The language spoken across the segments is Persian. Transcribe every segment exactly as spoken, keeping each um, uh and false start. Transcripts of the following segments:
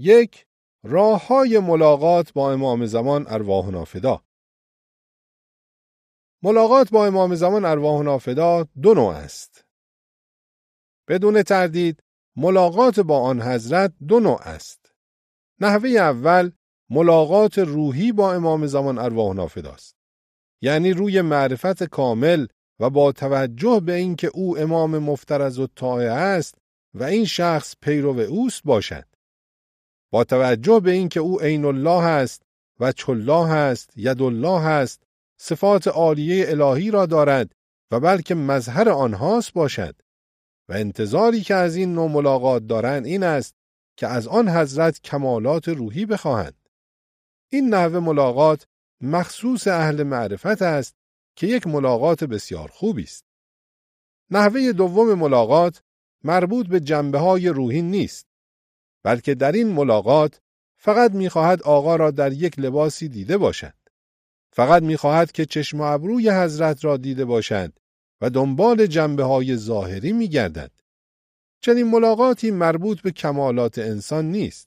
یک، راه‌های ملاقات با امام زمان ارواحنا فدا. ملاقات با امام زمان ارواحنا فدا دو نوع است. بدون تردید ملاقات با آن حضرت دو نوع است. نحوه اول ملاقات روحی با امام زمان ارواحنا فداست. یعنی روی معرفت کامل و با توجه به اینکه او امام مفترض الطاعه است و این شخص پیرو اوست باشد. با توجه به اینکه او عین الله است، وجه الله است، ید الله است، صفات عالیه الهی را دارد و بلکه مظهر آنهاست باشد. و انتظاری که از این نوع ملاقات دارند این است که از آن حضرت کمالات روحی بخواهند. این نحوه ملاقات مخصوص اهل معرفت است که یک ملاقات بسیار خوبی است. نحوه دوم ملاقات مربوط به جنبه‌های روحی نیست، بلکه در این ملاقات فقط می‌خواهد آقا را در یک لباسی دیده باشد. فقط می‌خواهد که چشم و ابروی حضرت را دیده باشد و دنبال جنبه‌های ظاهری می‌گردد. چنین ملاقاتی مربوط به کمالات انسان نیست.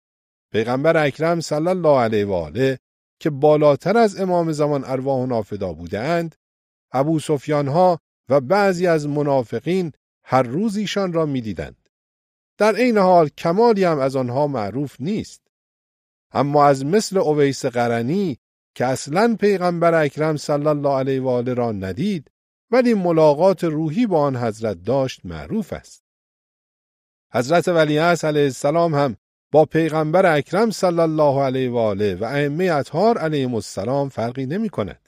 پیغمبر اکرم صلی الله علیه و آله که بالاتر از امام زمان ارواحنا فدا بودند، ابو سفیان‌ها و بعضی از منافقین هر روز ایشان را می‌دیدند. در این حال کمالی هم از آنها معروف نیست. اما از مثل اویس قرنی که اصلاً پیغمبر اکرم صلی الله علیه و آله را ندید ولی ملاقات روحی با آن حضرت داشت معروف است. حضرت ولیعصر علیه السلام هم با پیغمبر اکرم صلی الله علیه و آله و ائمه اطهار علیهم السلام فرقی نمی کند.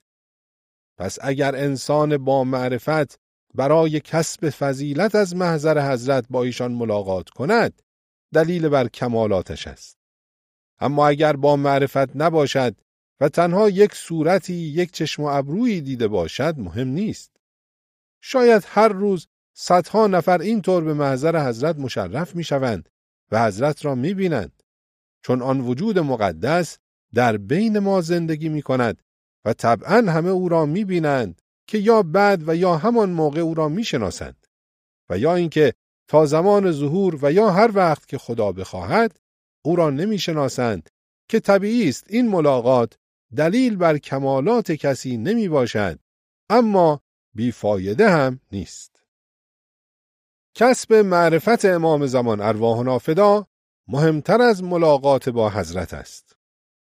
پس اگر انسان با معرفت برای کسب فضیلت از محضر حضرت با ایشان ملاقات کند، دلیل بر کمالاتش است. اما اگر با معرفت نباشد و تنها یک صورتی، یک چشم و ابرویی دیده باشد، مهم نیست. شاید هر روز صدها نفر اینطور به محضر حضرت مشرف می شوند و حضرت را می بینند، چون آن وجود مقدس در بین ما زندگی می کند و طبعاً همه او را می بینند که یا بعد و یا همان موقع او را می شناسند و یا اینکه تا زمان ظهور و یا هر وقت که خدا بخواهد او را نمی شناسند که طبیعی است این ملاقات دلیل بر کمالات کسی نمی باشد، اما بیفایده هم نیست. کسب معرفت امام زمان ارواحنا فدا مهمتر از ملاقات با حضرت است.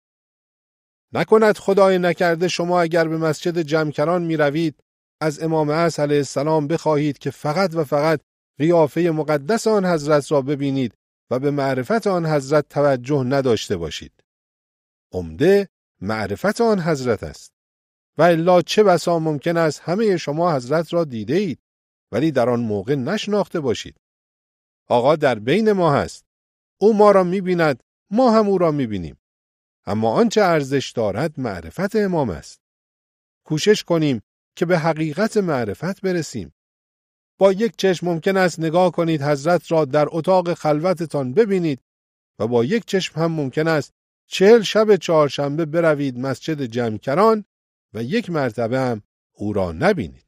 نکند خدای نکرده شما اگر به مسجد جمکران می روید از امام عصر علیه السلام بخواهید که فقط و فقط قیافه مقدس آن حضرت را ببینید و به معرفت آن حضرت توجه نداشته باشید. عمده معرفت آن حضرت است. و الا چه بسا ممکن است همه شما حضرت را دیده اید ولی در آن موقع نشناخته باشید. آقا در بین ما هست. او ما را می‌بیند، ما هم او را می‌بینیم. اما آنچه ارزش دارد معرفت امام است. کوشش کنیم که به حقیقت معرفت برسیم. با یک چشم ممکن است نگاه کنید حضرت را در اتاق خلوتتان ببینید و با یک چشم هم ممکن است چهل شب چهارشنبه بروید مسجد جمکران و یک مرتبه هم او را نبینید.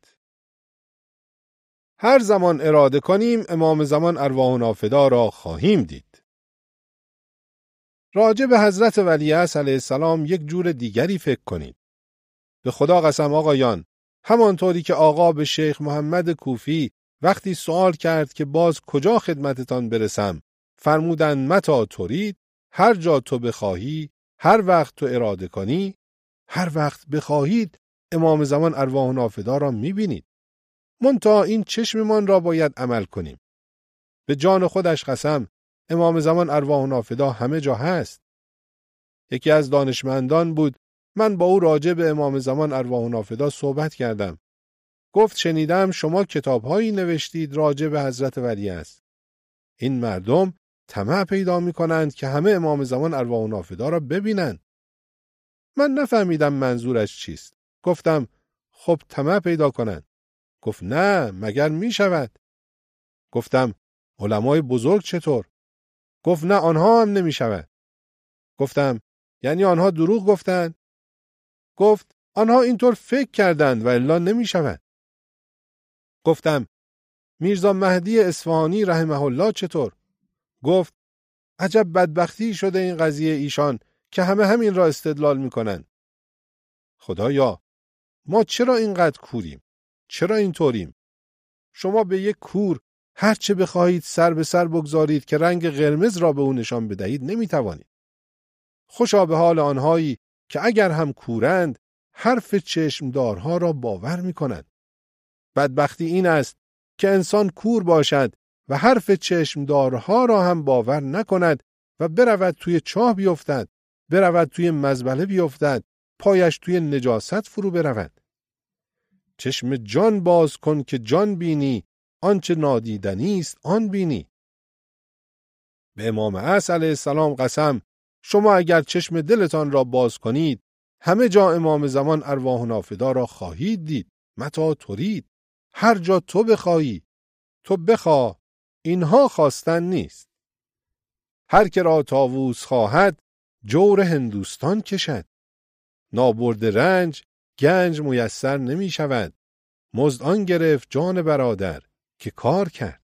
هر زمان اراده کنیم امام زمان ارواحنا فدا را خواهیم دید. راجع به حضرت ولیعصر علیه السلام یک جور دیگری فکر کنید. به خدا قسم آقایان، همانطوری که آقا به شیخ محمد کوفی وقتی سوال کرد که باز کجا خدمتتان برسم، فرمودند متی ترید، هر جا تو بخواهی، هر وقت تو اراده کنی، هر وقت بخواهید امام زمان ارواحنا فدا را می‌بینید. منتها این چشممان را باید عمل کنیم. به جان خودش قسم امام زمان ارواحنا فدا همه جا هست. یکی از دانشمندان بود، من با او راجع به امام زمان ارواحنا فدا صحبت کردم. گفت شنیدم شما کتاب‌هایی نوشتید راجع به حضرت ولیعصر. این مردم طمع پیدا می‌کنند که همه امام زمان ارواحنا فدا را ببینند. من نفهمیدم منظورش چیست. گفتم خب طمع پیدا کنند. گفت نه، مگر می شود؟ گفتم علمای بزرگ چطور؟ گفت نه، آنها هم نمی شود. گفتم یعنی آنها دروغ گفتند؟ گفت آنها اینطور فکر کردند و الا نمی شود. گفتم میرزا مهدی اصفهانی رحمه الله چطور؟ گفت عجب بدبختی شده این قضیه ایشان که همه همین را استدلال میکنن. خدایا ما چرا اینقدر کوریم؟ چرا اینطوریم؟ شما به یک کور هر چه بخواهید سر به سر بگذارید که رنگ قرمز را به او نشان بدهید نمیتوانید. خوشا به حال آنهایی که اگر هم کورند حرف چشمدارها را باور میکنند. بدبختی این است که انسان کور باشد و حرف چشمدارها را هم باور نکند و برود توی چاه بیفتد، برود توی مزبله بیفتد، پایش توی نجاست فرو برود. چشم جان باز کن که جان بینی، آنچه نادیدنی است آن بینی. به امام عصر علیه السلام قسم، شما اگر چشم دلتان را باز کنید، همه جا امام زمان ارواح نافدا را خواهید دید. متا ترید، هر جا تو بخواهی، تو بخواه، اینها خواستن نیست. هر که را طاووس خواهد جور هندوستان کشد. نابرد رنج گنج میسر نمی شود. مزد آن گرفت جان برادر که کار کرد.